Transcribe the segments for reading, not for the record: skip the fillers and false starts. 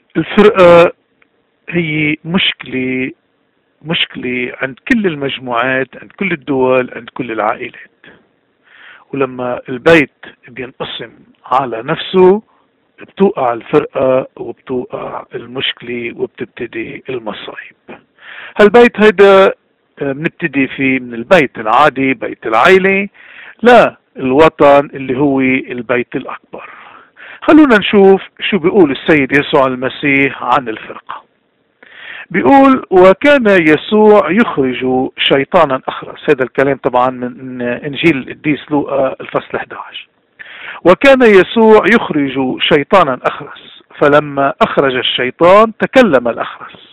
الفرقة هي مشكلة عند كل المجموعات، عند كل الدول، عند كل العائلات. ولما البيت بينقسم على نفسه بتوقع الفرقة وبتوقع المشكلة وبتبتدي المصايب. هالبيت هيدا بنبتدي فيه من البيت العادي، بيت العائلة، لا الوطن اللي هو البيت الأكبر. خلونا نشوف شو بيقول السيد يسوع المسيح عن الفرقة. بيقول: وكان يسوع يخرج شيطانا أخرس. هذا الكلام طبعا من إنجيل القديس لوقا الفصل 11. وكان يسوع يخرج شيطانا أخرس، فلما أخرج الشيطان تكلم الأخرس،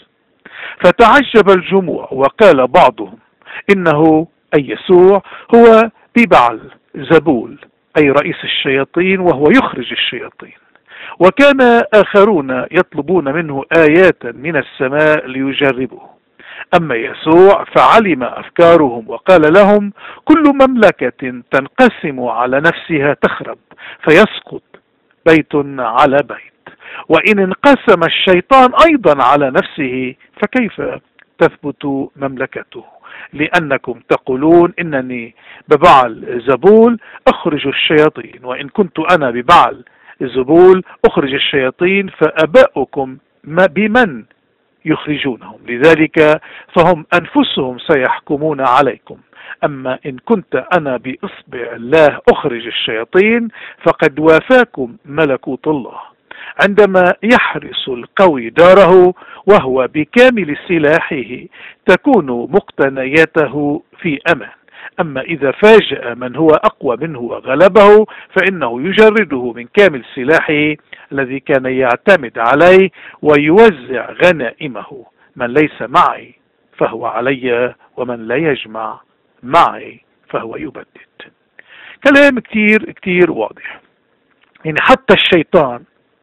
فتعجب الجموع، وقال بعضهم إنه أي يسوع هو ببعل زبول، أي رئيس الشياطين، وهو يخرج الشياطين. وكان آخرون يطلبون منه آيات من السماء ليجربوه. أما يسوع فعلم أفكارهم وقال لهم: كل مملكة تنقسم على نفسها تخرب، فيسقط بيت على بيت. وإن انقسم الشيطان أيضا على نفسه فكيف تثبت مملكته؟ لأنكم تقولون إنني ببعل زبول أخرج الشياطين، وإن كنت أنا ببعل زبول أخرج الشياطين، فأباؤكم بمن يخرجونهم؟ لذلك فهم أنفسهم سيحكمون عليكم. أما إن كنت أنا بإصبع الله أخرج الشياطين فقد وافاكم ملكوت الله. عندما يحرس القوي داره وهو بكامل سلاحه تكون مقتنياته في أمان. أما إذا فاجأ من هو أقوى منه وغلبه فإنه يجرده من كامل سلاحه الذي كان يعتمد عليه ويوزع غنائمه. من ليس معي فهو علي، ومن لا يجمع معي فهو يبدد. كلام كتير كتير واضح. يعني حتى الشيطان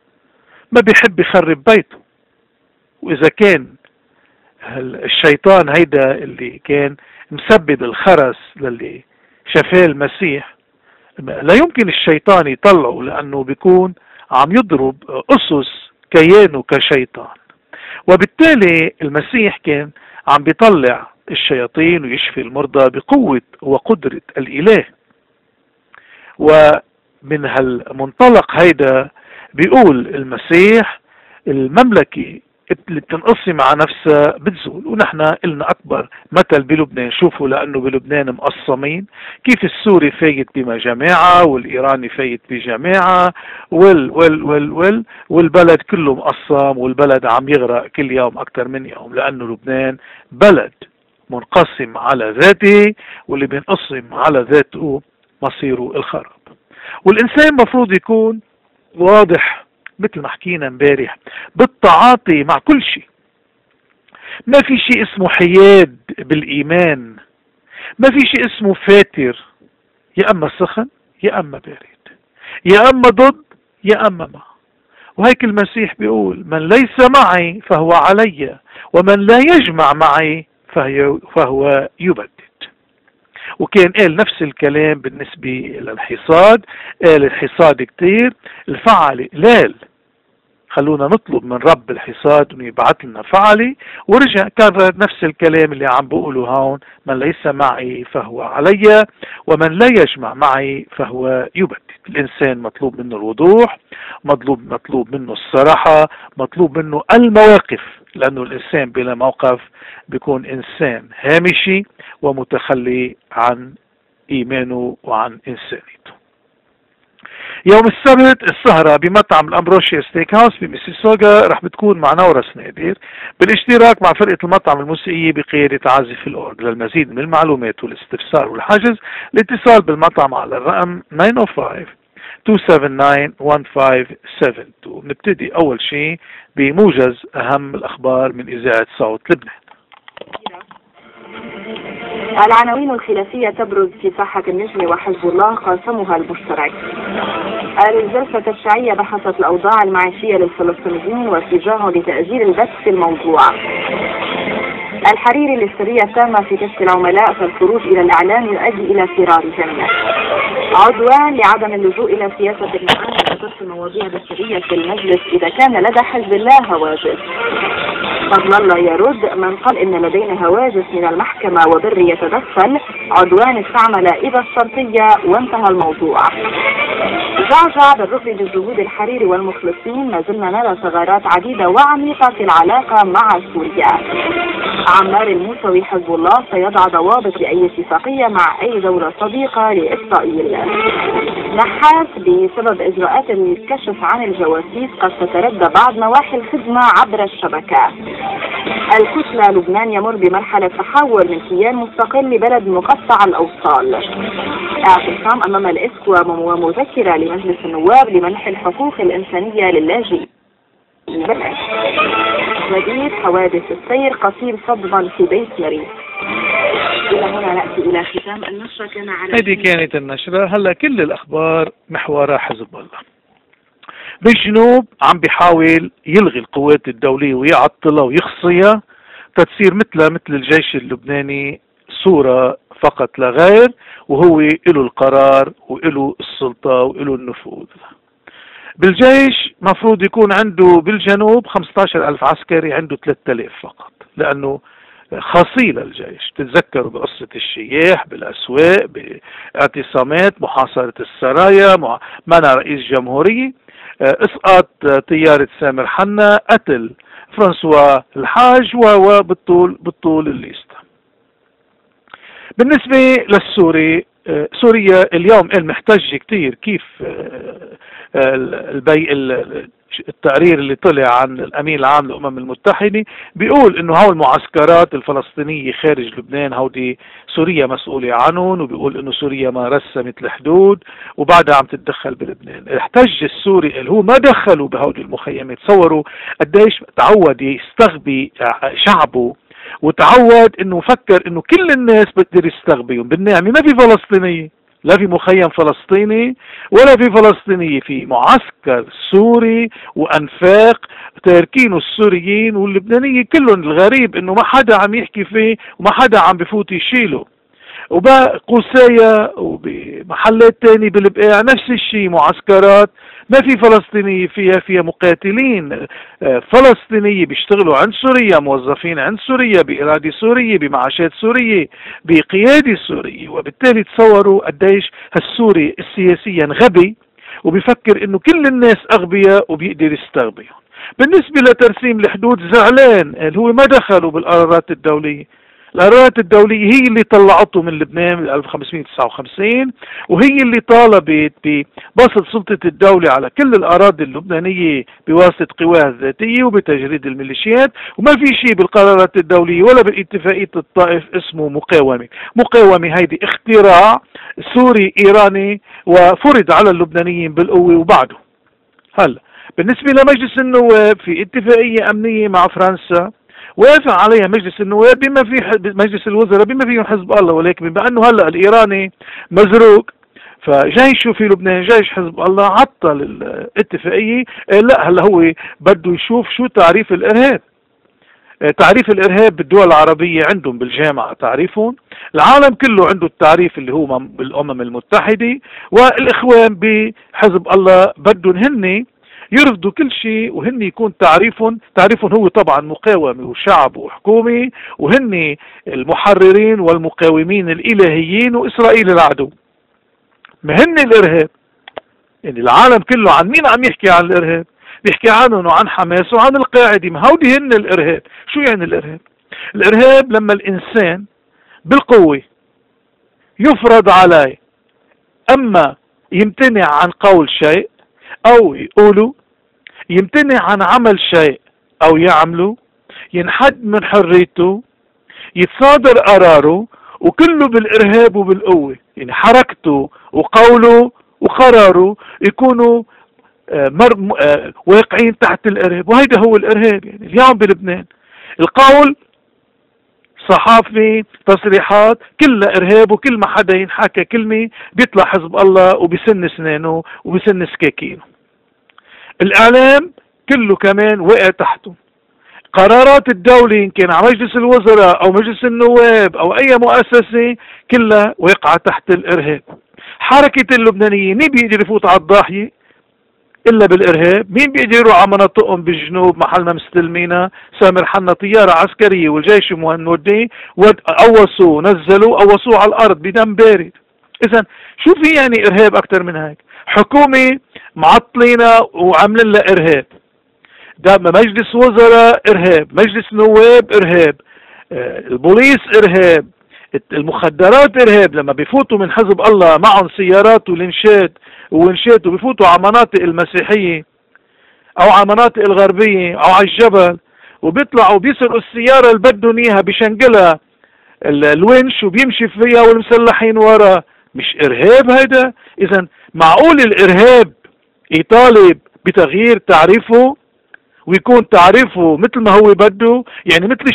ما بيحب يخرب بيته. وإذا كان الشيطان هيدا اللي كان مسبب الخرس للي شافاه المسيح، لا يمكن الشيطان يطلعه، لأنه بيكون عم يضرب أسس كيانه كشيطان. وبالتالي المسيح كان عم بيطلع الشياطين ويشفي المرضى بقوة وقدرة الإله. ومن هالمنطلق هيدا بيقول المسيح: المملكة اللي بتنقسم على نفسها بتزول. ونحن قلنا أكبر مثل بلبنان، شوفوا، لأنه بلبنان مقسمين، كيف السوري فايت بجماعة والإيراني فايت بجماعة والبلد كله مقسم، والبلد عم يغرق كل يوم أكثر من يوم، لأنه لبنان بلد منقسم على ذاته، واللي بينقسم على ذاته مصيره الخراب. والإنسان مفروض يكون واضح، مثل ما حكينا امبارح، بالتعاطي مع كل شيء. ما في شيء اسمه حياد بالإيمان، ما في شيء اسمه فاتر، يا أما سخن يا أما بارد، يا أما ضد يا أما مع. وهيك المسيح بيقول: من ليس معي فهو علي، ومن لا يجمع معي فهو يبدد. وكان قال نفس الكلام بالنسبة للحصاد، قال الحصاد كتير، الفعل قلال، خلونا نطلب من رب الحصاد انه يبعث لنا فعلي. ورجع كرر نفس الكلام اللي عم بقوله هون: من ليس معي فهو علي، ومن لا يجمع معي فهو يبدد. الانسان مطلوب منه الوضوح، مطلوب منه الصراحة، مطلوب منه المواقف، لانه الانسان بلا موقف بيكون انسان هامشي ومتخلي عن ايمانه وعن انسانيته. يوم السبت السهرة بمطعم الأمبروشيا ستيك هاوس بميسيسوغا رح بتكون مع نورس نادر بالاشتراك مع فرقة المطعم الموسيقية بقيادة عازف الأورج. للمزيد من المعلومات والاستفسار والحجز الاتصال بالمطعم على الرقم 905-279-1572. نبتدي أول شيء بموجز أهم الأخبار من إذاعة صوت لبنان. العناوين الخلافية تبرز في ساحة النجم وحزب الله قاسمها المشترك. الجلسة التشريعية بحثت الأوضاع المعيشية للفلسطينيين واتجاههم لتأجيل البث في الموضوع. الحريري الاسترية التامة في كشف العملاء، فالخروج إلى الإعلام يؤدي إلى فرار الجميع. عدوان لعدم اللجوء إلى سياسة المعاملة طرح مواضيع دستورية في المجلس إذا كان لدى حزب الله هواجس. فضل الله يرد من قال إن لدينا هواجس من المحكمة وبر يتدخل، عدوان استعمل إذا الشرطية وانتهى الموضوع. جعجع بالرفض بجهود الحريري والمخلصين، ما زلنا نرى ثغرات عديدة وعميقة في العلاقة مع سوريا. عمار الموسوي حزب الله سيضع ضوابط لأي اتفاقية مع أي دولة صديقة لإسرائيل. نحاس بسبب إجراءات الكشف عن الجواسيس قد تتردى بعض نواحي الخدمة عبر الشبكة. الكتلة لبنان يمر بمرحلة تحول من كيان مستقل لبلد مقطع الأوصال. اعتصام أمام الإسكوى ومذكرة لمجلس النواب لمنح الحقوق الإنسانية للاجئين. جديد حوادث السير قصير صدما في بيت مريض. إلى هنا نأتي إلى ختام النشرة. كان على هذه كانت النشرة. هلا كل الأخبار محورها حزب الله. بالجنوب عم بيحاول يلغي القوات الدولية ويعطلها ويخصيها تتصير مثل الجيش اللبناني صورة فقط لا غير، وهو له القرار وله السلطة وله النفوذ. بالجيش مفروض يكون عنده بالجنوب 15,000 عسكري، عنده 3,000 فقط، لأنه خاصية للجيش. تتذكروا بقصة الشياح بالأسواق، باعتصامات، محاصرة السرايا، منع رئيس جمهورية، اسقاط طيارة سامر حنا، قتل فرانسوا الحاج، وبالطول الليستة. بالنسبة للسوري، سوريا اليوم محتج كتير. كيف التقرير اللي طلع عن الأمين العام للأمم المتحدة بيقول إنه هاو المعسكرات الفلسطينية خارج لبنان هودي سوريا مسؤولة عنهم، وبيقول إنه سوريا ما رسمت الحدود وبعدها عم تتدخل بلبنان. احتج السوري اللي هو ما دخلوا بهودي المخيمات. تصوروا قديش تعود يستغبي شعبه، وتعود انه فكر انه كل الناس بتقدر يستغبيهم. بالنعمة ما في فلسطينية، لا في مخيم فلسطيني ولا في فلسطينية، في معسكر سوري وأنفاق تاركينه السوريين واللبنانيين كلهم. الغريب انه ما حدا عم يحكي فيه وما حدا عم بفوت يشيله. وبقى قوسايا وبمحلات تاني بالبقاع نفس الشيء، معسكرات ما في فلسطينية فيها مقاتلين فلسطينية بيشتغلوا عند سوريا، موظفين عند سوريا، بإرادة سورية، بمعاشات سورية، بقيادة سورية. وبالتالي تصوروا قديش هالسوري السياسيا غبي وبيفكر انه كل الناس اغبياء وبيقدر يستغبيهم. بالنسبة لترسيم الحدود زعلان، اللي هو ما دخلوا بالقرارات الدولية. القرارات الدولية هي اللي طلعته من لبنان بال 1559، وهي اللي طالبت ببسط سلطة الدولة على كل الأراضي اللبنانية بواسطة قواها الذاتية وبتجريد الميليشيات. وما في شيء بالقرارات الدولية ولا بالاتفاقية الطائف اسمه مقاومة. مقاومة هيدي اختراع سوري إيراني وفرض على اللبنانيين بالقوة وبعده. هلا بالنسبة لمجلس النواب، في اتفاقية أمنية مع فرنسا وافق عليها مجلس النواب بما في مجلس الوزراء بما فيهم حزب الله، ولكن بما انه هلا الايراني مزروق فجيشه في لبنان جيش حزب الله عطل الاتفاقيه. لا هلا هو بده يشوف شو تعريف الارهاب. تعريف الارهاب بالدول العربيه عندهم بالجامعه تعريفهم، العالم كله عنده التعريف اللي هو بالامم المتحده، والاخوان بحزب الله بدهم هن يرفضوا كل شيء وهن يكون تعريفهم هو طبعا مقاومة وشعب وحكومة، وهن المحررين والمقاومين الإلهيين وإسرائيل العدو. ما هن الإرهاب؟ يعني العالم كله عن مين عم يحكي عن الإرهاب؟ بيحكي عنهم وعن حماس وعن القاعدة. ما هودي هن الإرهاب. شو يعني الإرهاب؟ الإرهاب لما الإنسان بالقوة يفرض عليه أما يمتنع عن قول شيء أو يقوله، يمتنع عن عمل شيء أو يعمله، ينحد من حريته، يتصادر قراره، وكله بالإرهاب وبالقوة. يعني حركته وقوله وقراره يكونوا واقعين تحت الإرهاب، وهيدا هو الإرهاب. يعني اليوم بلبنان القول، صحافي، تصريحات، كلها إرهاب، وكل ما حدا ينحكى كلمة بيطلع حزب الله وبيسن سنانه وبيسن سكاكينه. الإعلام كله كمان وقع تحته. قرارات الدولة إن كان على مجلس الوزراء أو مجلس النواب أو أي مؤسسة كلها وقعت تحت الإرهاب. حركة اللبنانية مين بيقدر يفوت على الضاحية؟ الا بالارهاب. مين بيقدروا على مناطقهم بالجنوب محلنا مستلمينا؟ سامر حنا طياره عسكريه والجيش موديه، قوصوا نزلوا قوصوه على الارض بدم بارد. اذا شو في يعني ارهاب اكثر من هيك؟ حكومه معطلينا وعاملين لها ارهاب، ده مجلس وزراء ارهاب، مجلس نواب ارهاب، البوليس ارهاب، المخدرات ارهاب. لما بيفوتوا من حزب الله معهم سيارات ولنشات وبيفوتوا على مناطق المسيحيه او على مناطق الغربيه او على الجبل وبيطلعوا بيسرقوا السياره اللي بدهم اياها بشنقلها الونش وبيمشي فيها والمسلحين ورا، مش ارهاب هيدا؟ اذا معقول الارهاب يطالب بتغيير تعريفه ويكون تعريفه مثل ما هو بده؟ يعني مثل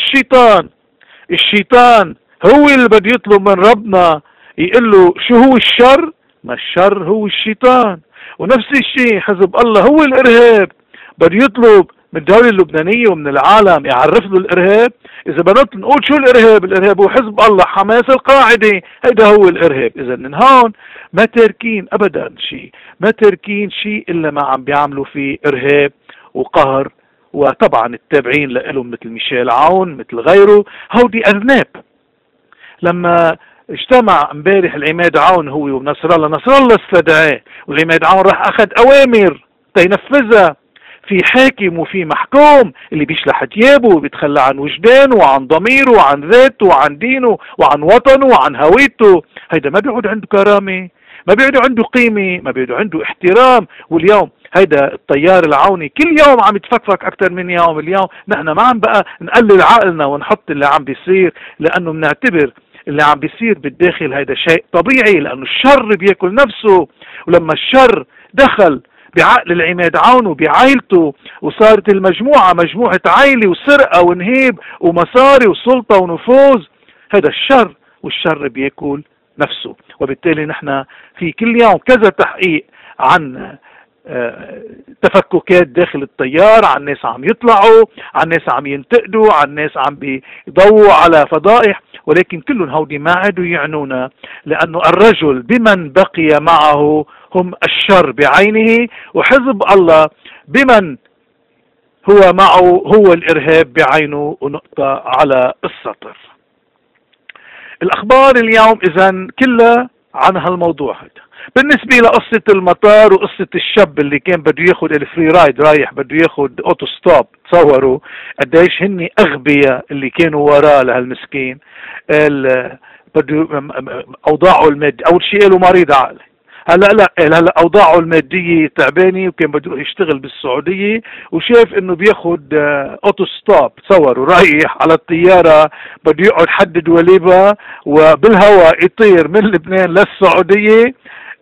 الشيطان هو اللي بده يطلب من ربنا يقول له شو هو الشر؟ ما الشر هو الشيطان. ونفس الشيء حزب الله هو الارهاب، بده يطلب من الدولة اللبنانية ومن العالم يعرف له الارهاب. اذا بدنا نقول شو الارهاب؟ الارهاب هو حزب الله، حماس، القاعدة، هيدا هو الارهاب. اذا من هون ما تاركين ابدا شيء، ما تاركين شيء الا ما عم بيعملوا فيه ارهاب وقهر. وطبعا التابعين لهم مثل ميشيل عون مثل غيره هودي اذناب. لما اجتمع امبارح العماد عون هو ونصر الله، نصر الله استدعاه والعماد عون راح اخذ اوامر تينفذها. في حاكم وفي محكوم اللي بيشلح ثيابه وبيتخلى عن وجدانه وعن ضميره وعن ذاته وعن دينه وعن وطنه وعن هويته، هيدا ما بيعود عنده كرامة، ما بيعود عنده قيمة، ما بيعود عنده احترام. واليوم هيدا الطيار العوني كل يوم عم يتفكفك اكثر من يوم. اليوم نحن ما عم بقى نقلل عقلنا ونحط اللي عم بيصير، لانه بنعتبر اللي عم بيصير بالداخل هيدا شيء طبيعي، لانه الشر بياكل نفسه. ولما الشر دخل بعقل العماد عون وبعائلته وصارت المجموعة مجموعة عائلة وسرقة ونهيب ومصاري وسلطة ونفوذ، هذا الشر، والشر بياكل نفسه. وبالتالي نحن في كل يوم كذا تحقيق عن تفككات داخل التيار، عن ناس عم يطلعوا، عن ناس عم ينتقدوا، عن ناس عم بيضووا على فضائح، ولكن كلهم هودي ما عادوا يعنونا، لأنه الرجل بمن بقي معه هم الشر بعينه، وحزب الله بمن هو معه هو الإرهاب بعينه. ونقطة على السطر. الأخبار اليوم إذن كلها عن هالموضوع هذا. بالنسبة لقصة المطار وقصة الشاب اللي كان بده ياخد الفري رايد، رايح بده ياخد اوتو ستوب، تصوروا قديش هني أغبياء اللي كانوا وراه لهالمسكين. بده أوضاعه المادية، أول شيء له مريض عقلي، هلا اوضاعه الماديه تعبانه، وكان بده يروح يشتغل بالسعوديه وشاف انه بياخد اوتو ستوب. تصوروا رايح على الطياره بده يقعد حد دواليبا وبالهواء يطير من لبنان للسعوديه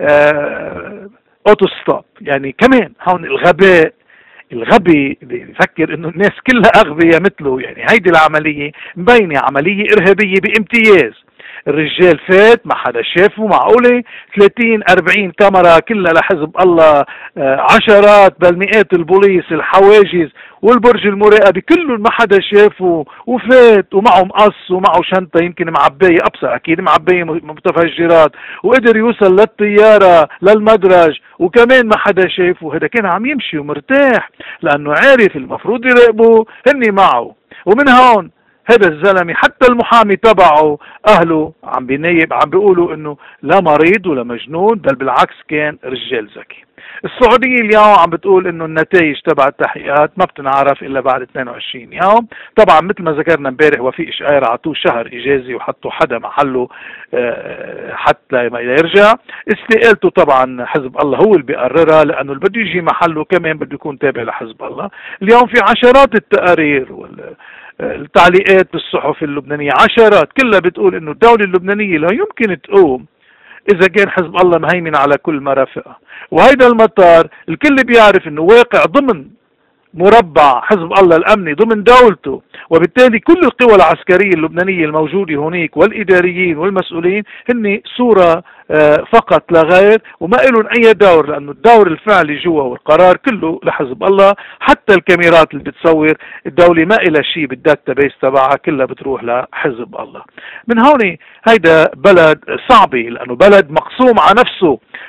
اوتو ستوب. يعني كمان هون الغباء، الغبي بيفكر انه الناس كلها اغبياء مثله. يعني هيدي العمليه مبينه عمليه ارهابيه بامتياز. الرجال فات ما حدا شافه، معقولة 30-40 كاميرا كلها لحزب الله، عشرات بل مئات البوليس، الحواجز والبرج المراقبة، كلهم ما حدا شافه وفات ومعه مقص ومعه شنطة يمكن معباية، أبصر أكيد معباية متفجرات، وقدر يوصل للطيارة للمدرج وكمان ما حدا شافه. هذا كان عم يمشي ومرتاح لأنه عارف المفروض يراقبه هني معه. ومن هون هذا الزلمه حتى المحامي تبعه اهله عم بينيب، عم بيقولوا انه لا مريض ولا مجنون، بل بالعكس كان رجال ذكي. السعوديه اليوم عم بتقول انه النتائج تبع التحقيقات ما بتنعرف الا بعد 22 يوم. طبعا مثل ما ذكرنا امبارح وفيق شقير عطوه شهر اجازي وحطوا حدا محله حتى ما يرجع. استقالته طبعا حزب الله هو اللي بيقررها، لانه اللي بده يجي محله كمان بده يكون تابع لحزب الله. اليوم في عشرات التقارير التعليقات بالصحف اللبنانية، عشرات كلها بتقول انه الدولة اللبنانية لا يمكن تقوم اذا كان حزب الله مهيمن على كل مرافقها. وهيدا المطار الكل بيعرف انه واقع ضمن مربع حزب الله الامني، ضمن دولته، وبالتالي كل القوى العسكرية اللبنانية الموجودة هناك والاداريين والمسؤولين هن صورة فقط لا غير، وما لهم اي دور، لانه الدور الفعلي جوا والقرار كله لحزب الله. حتى الكاميرات اللي بتصور الدولة ما لها شيء بالداتا بيس تبعها، كلها بتروح لحزب الله. من هون هيدا بلد صعبة، لانه بلد مقسوم على نفسه،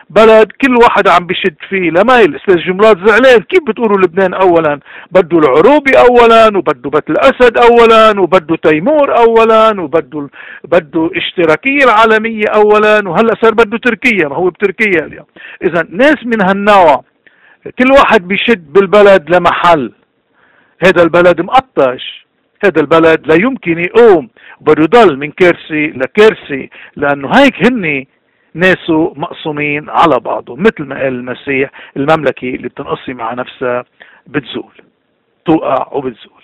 بلد كل واحد عم بيشد فيه لماي. الاستاذ جمرات زعلان، كيف بتقولوا لبنان اولا بده العروبي اولا وبده بيت الاسد اولا وبده تيمور اولا وبده اشتراكيه العالميه اولا وهلا صار بده تركيا، ما هو بتركيا اليوم. اذا ناس من هالنوع كل واحد بيشد بالبلد لمحل، هذا البلد مقطش، هذا البلد لا يمكن يقوم، بده يضل من كرسي لكرسي، لانه هيك هن ناسه مقسومين على بعضهم. مثل ما قال المسيح المملكة اللي بتنقصي مع نفسها بتزول، توقع وبتزول.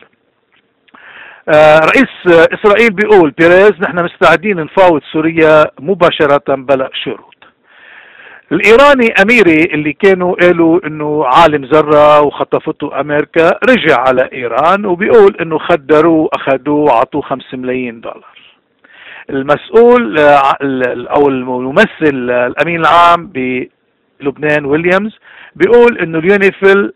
رئيس إسرائيل بيقول بيريز نحن مستعدين نفاوض سوريا مباشرة بلا شروط. الإيراني أميري اللي كانوا قالوا إنه عالم ذرة وخطفته أمريكا رجع على إيران وبيقول إنه خدروه أخذوه وعطوه $5 ملايين. المسؤول او الممثل الامين العام بلبنان ويليامز بيقول انه اليونيفيل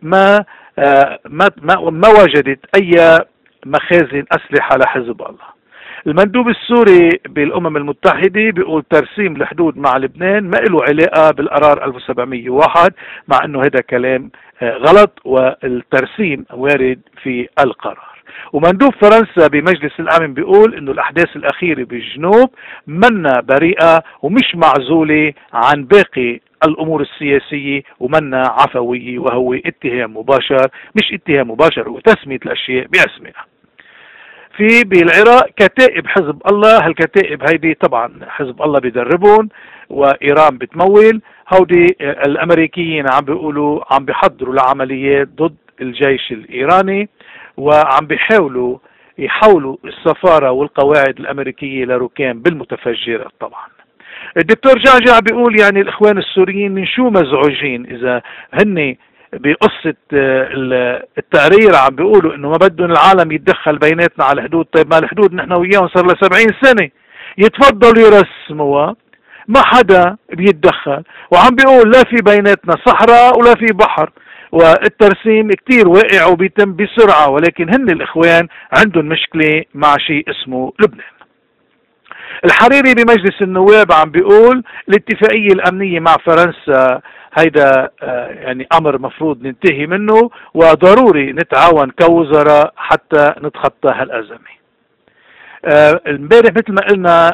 ما وجدت اي مخازن اسلحه لحزب الله. المندوب السوري بالامم المتحده بيقول ترسيم الحدود مع لبنان ما له علاقه بالقرار 1701، مع انه هذا كلام غلط والترسيم وارد في القرار. ومندوب فرنسا بمجلس الامن بيقول انه الاحداث الاخيره بالجنوب منا بريئه ومش معزوله عن باقي الامور السياسيه ومنا عفويه، وهو اتهام مباشر، مش اتهام مباشر، وتسميه الاشياء باسمها. في بالعراق كتائب حزب الله، هالكتائب هيدي طبعا حزب الله بيدربهم وايران بتمول، هودي الامريكيين عم بيقولوا عم بيحضروا لعمليات ضد الجيش الايراني، وعم بيحاولوا يحولوا السفارة والقواعد الامريكية لركام بالمتفجرات. طبعا الدكتور جعجع بيقول يعني الاخوان السوريين من شو مزعوجين اذا هن بقصة التقرير عم بيقولوا انه ما بدهم العالم يتدخل بيناتنا على الحدود. طيب ما الحدود نحن وياهم صار لها 70 سنة، يتفضلوا يرسموها، ما حدا بيتدخل، وعم بيقول لا في بيناتنا صحراء ولا في بحر، والترسيم كتير واقع وبيتم بسرعة، ولكن هن الاخوان عندهم مشكلة مع شيء اسمه لبنان. الحريري بمجلس النواب عم بيقول الاتفاقية الامنية مع فرنسا هيدا يعني امر مفروض ننتهي منه، وضروري نتعاون كوزراء حتى نتخطى هالازمة. امبارح مثل ما قلنا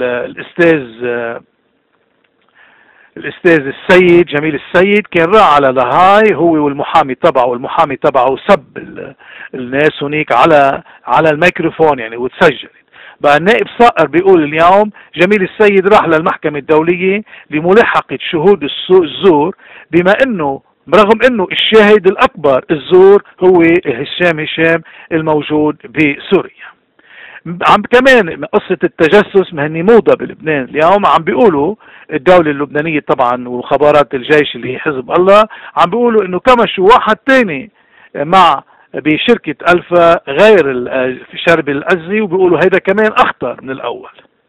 الاستاذ السيد جميل السيد كان راح على لاهاي هو والمحامي تبعه، والمحامي تبعه سب الناس هنيك على الميكروفون يعني وتسجلت. بقى النائب صقر بيقول اليوم جميل السيد راح للمحكمة الدولية لملاحقة شهود الزور، بما انه برغم انه الشاهد الاكبر الزور هو هشام الموجود بسوريا. عم كمان قصة التجسس مهني موضة بلبنان اليوم، عم بيقولوا الدولة اللبنانية طبعا وخبرات الجيش اللي هي حزب الله عم بيقولوا انه كمشوا واحد تاني مع بشركة ألفا غير في شرب الأزي، وبيقولوا هيدا كمان أخطر من الأول.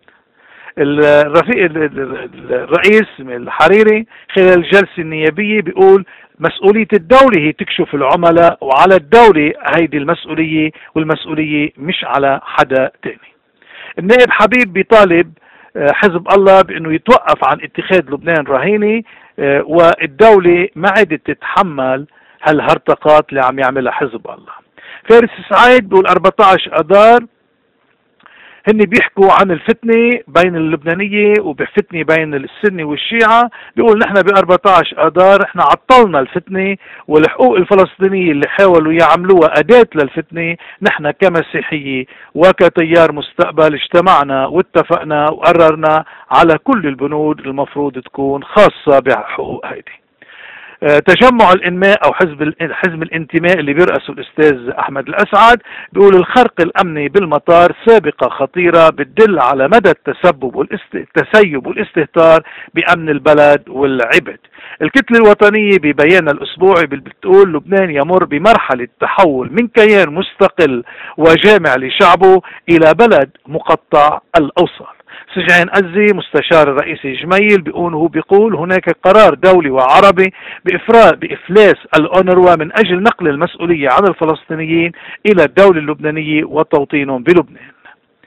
الرئيس الحريري خلال الجلسة النيابية بيقول مسؤولية الدولة هي تكشف العملاء، وعلى الدولة هيدي المسؤولية، والمسؤولية مش على حدا تاني. النائب حبيب بيطالب حزب الله بأنه يتوقف عن اتخاذ لبنان رهينة، والدولة ما عادت تتحمل هالهرطقات اللي عم يعملها حزب الله. فارس سعيد بيقول 14 أذار هن بيحكوا عن الفتنة بين اللبنانية وبفتنة بين السنة والشيعة، بيقول نحن ب 14 أذار احنا عطلنا الفتنة، والحقوق الفلسطينية اللي حاولوا يعملوها أداة للفتنة، نحن كمسيحية وكتيار مستقبل اجتمعنا واتفقنا وقررنا على كل البنود المفروض تكون خاصة بحقوق هيدي. تجمع الانماء او حزب الانتماء اللي بيرأسه الاستاذ احمد الاسعد بيقول الخرق الامني بالمطار سابقة خطيرة بتدل على مدى التسيب والاستهتار بامن البلد والعبد. الكتلة الوطنية ببيانها الاسبوعي بتقول لبنان يمر بمرحلة تحول من كيان مستقل وجامع لشعبه الى بلد مقطع الاوصال. سجعان أزي مستشار الرئيس جميل بيقول هناك قرار دولي وعربي بإفلاس الأونروا من أجل نقل المسؤولية عن الفلسطينيين إلى الدولة اللبنانية وتوطينهم بلبنان.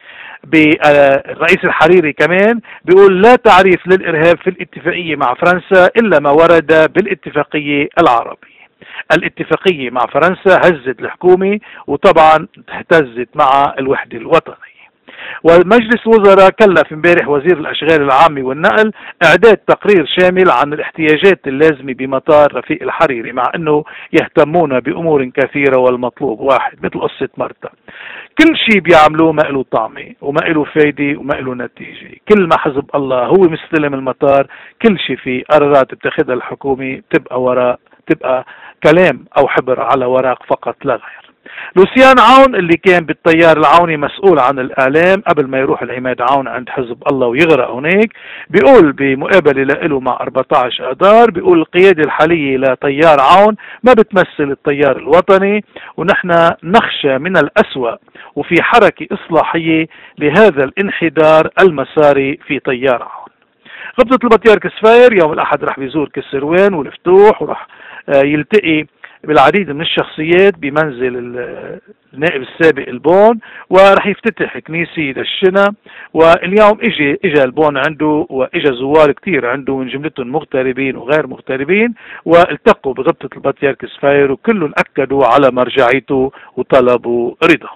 بالرئيس الحريري كمان بيقول لا تعريف للإرهاب في الاتفاقية مع فرنسا إلا ما ورد بالاتفاقية العربية. الاتفاقية مع فرنسا هزت الحكومة وطبعا اهتزت مع الوحدة الوطنية. والمجلس الوزراء كلف امبارح وزير الاشغال العامة والنقل اعداد تقرير شامل عن الاحتياجات اللازمة بمطار رفيق الحريري، مع انه يهتمون بامور كثيرة والمطلوب واحد مثل قصة مرتا. كل شيء بيعملوه ما له طعمة وما له فايدة وما له نتيجة. كل ما حزب الله هو مستلم المطار كل شيء فيه قرارات بتاخذها الحكومة تبقى كلام او حبر على ورق فقط لا غير. لوسيان عون اللي كان بالتيار العوني مسؤول عن الإعلام قبل ما يروح العماد عون عند حزب الله ويغرق هناك، بيقول بمقابلة له مع 14 آذار، بيقول القيادة الحالية لتيار عون ما بتمثل التيار الوطني، ونحن نخشى من الأسوأ وفي حركة إصلاحية لهذا الانحدار المساري في تيار عون. غبطة البطيار كسفاير يوم الأحد رح بيزور كسروان والفتوح، ورح يلتقي بالعديد من الشخصيات بمنزل النائب السابق البون، ورح يفتتح كنيسة دشنا. واليوم اجى البون عنده واجى زوار كتير عنده من جملتهم مغتربين وغير مغتربين، والتقوا بغبطة البطيار كسفاير وكلهم اكدوا على مرجعيته وطلبوا رضا.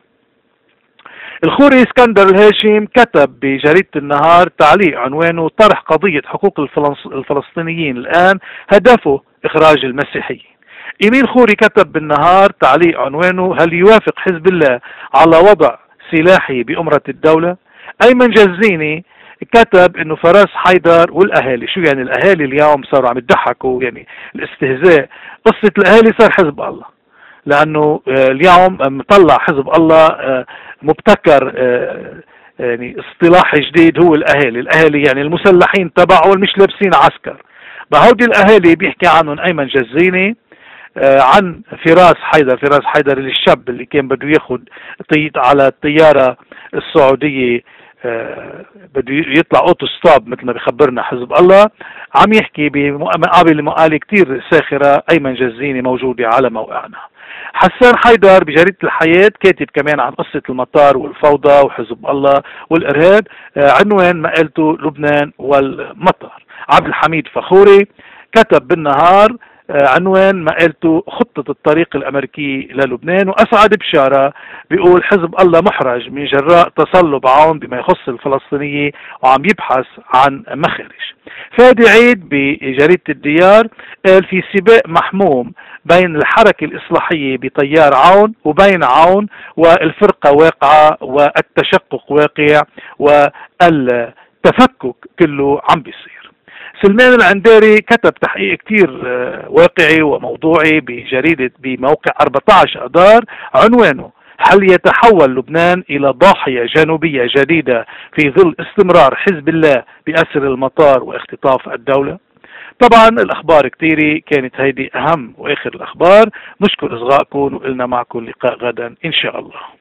الخوري اسكندر الهاشم كتب بجريدة النهار تعليق عنوانه طرح قضية حقوق الفلسطينيين الآن هدفه إخراج المسيحيين. إيميل خوري كتب بالنهار تعليق عنوانه هل يوافق حزب الله على وضع سلاحي بأمرة الدولة؟ أيمن جزيني كتب انه فراس حيدر والاهالي، شو يعني الاهالي اليوم صاروا عم يضحكوا، يعني الاستهزاء، قصة الاهالي صار حزب الله، لانه اليوم مطلع حزب الله مبتكر يعني اصطلاح جديد هو الاهالي يعني المسلحين تبعه مش لابسين عسكر. بهودي الاهالي بيحكي عنهم ايمن جزيني عن فراس حيدر اللي الشاب اللي كان بده ياخد على الطيارة السعودية بده يطلع اوتو ستوب مثل ما بخبرنا حزب الله. عم يحكي بمقابلة مقالة كتير ساخرة ايمن جزيني موجودة على موقعنا. حسان حيدر بجريدة الحياة كاتب كمان عن قصة المطار والفوضى وحزب الله والارهاب، عنوان مقالته لبنان والمطر. عبد الحميد فخوري كتب بالنهار عنوان مقالته خطة الطريق الأمريكي للبنان، وأسعد بشارة بيقول حزب الله محرج من جراء تصلب عون بما يخص الفلسطينية وعم يبحث عن مخارج. فادي عيد بجريدة الديار قال في سباق محموم بين الحركة الإصلاحية بتيار عون وبين عون، والفرقة واقعة والتشقق واقع والتفكك كله عم بيصير. سلمان العنداري كتب تحقيق كتير واقعي وموضوعي بموقع 14 آذار عنوانه هل يتحول لبنان إلى ضاحية جنوبية جديدة في ظل استمرار حزب الله بأسر المطار واختطاف الدولة؟ طبعا الأخبار كتيرة كانت هيدي أهم وآخر الأخبار. نشكر إصغائكم وقلنا معكم لقاء غدا إن شاء الله.